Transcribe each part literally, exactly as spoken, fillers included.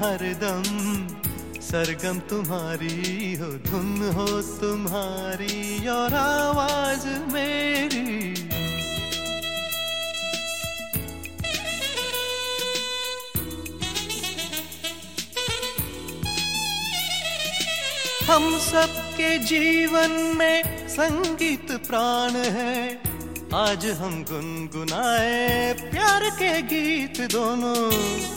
हरदम सरगम तुम्हारी हो, धुन हो तुम्हारी और आवाज मेरी। हम सबके जीवन में संगीत प्राण है, आज हम गुनगुनाए प्यार के गीत दोनों।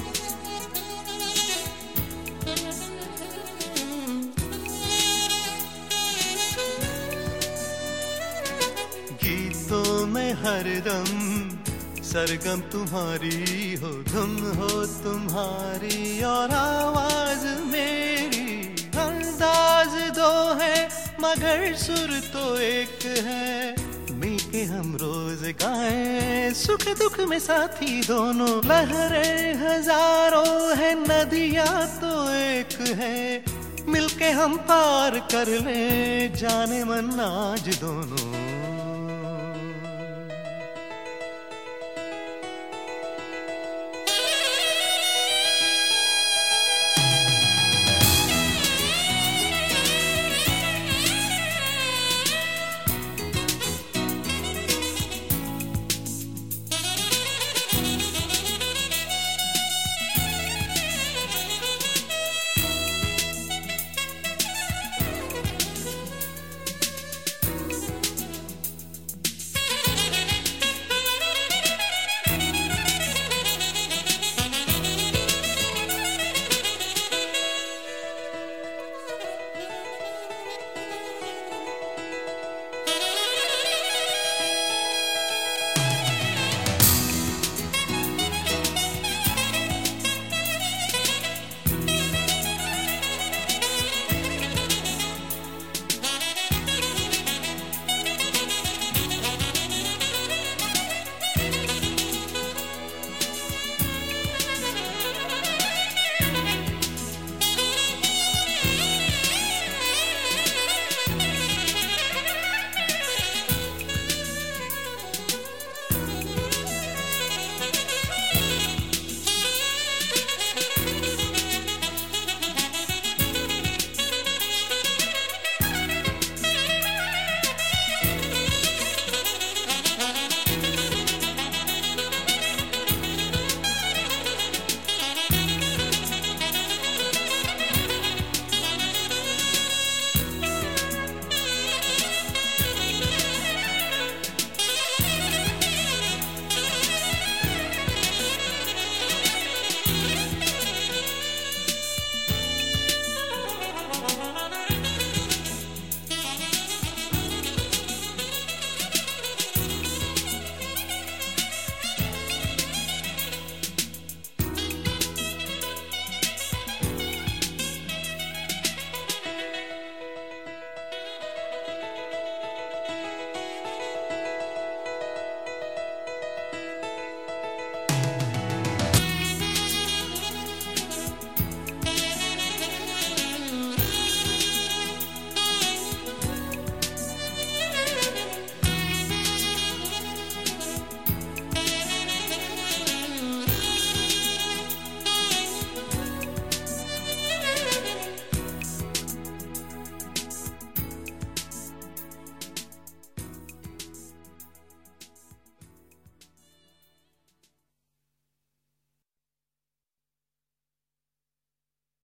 गीतों में हरदम सरगम तुम्हारी हो, धुन हो तुम्हारी और आवाज मेरी। अंदाज दो है मगर सुर तो एक है, मिलके हम रोज गाएं सुख दुख में साथी दोनों। लहरें हजारों है नदियां तो एक है, मिलके हम पार कर ले जाने मन आज दोनों।